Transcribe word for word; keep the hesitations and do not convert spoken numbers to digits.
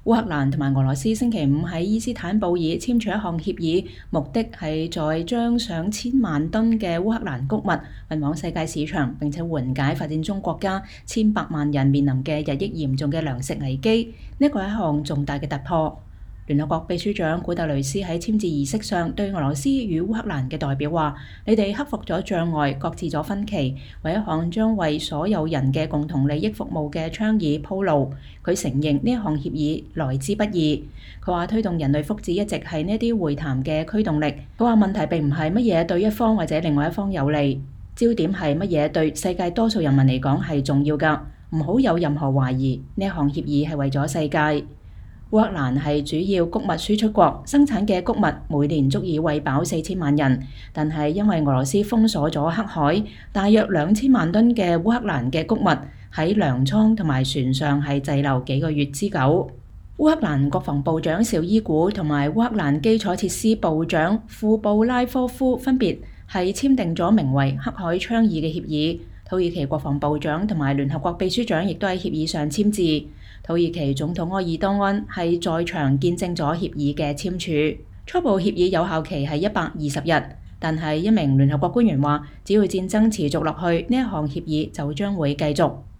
烏克蘭同埋俄羅斯星期五喺伊斯坦布爾簽署一項協議，目的係在將上千萬噸嘅烏克蘭穀物運往世界市場，並且緩解發展中國家千百萬人面臨嘅日益嚴重嘅糧食危機。呢個係一項重大嘅突破。聯合國秘書長古特雷斯喺簽字儀式上對俄羅斯與烏克蘭嘅代表話：你哋克服咗障礙，擱置咗分歧，為一項將為所有人嘅共同利益服務嘅倡議鋪路。佢承認呢一項協議來之不易。佢話推動人類福祉一直係呢啲會談嘅驅動力。佢話問題並唔係乜嘢對一方或者另外一方有利，焦點係乜嘢對世界多數人民嚟講係重要㗎。唔好有任何懷疑，呢一項協議係為咗世界。烏克蘭係主要穀物輸出國，生產嘅穀物每年足以餵飽四千萬人。但係因為俄羅斯封鎖咗黑海，大約兩千萬噸嘅烏克蘭嘅穀物喺糧倉同埋船上係滯留幾個月之久。烏克蘭國防部長紹伊古同埋烏克蘭基礎設施部長庫布拉科夫分別係簽訂咗名為黑海倡議嘅協議。土耳其國防部長同埋聯合國秘書長亦都喺協議上簽字。土耳其總統埃爾多安係在場見證咗協議嘅簽署。初步協議有效期係一百二十日，但係一名聯合國官員話，只要戰爭持續落去，呢一項協議就將會繼續。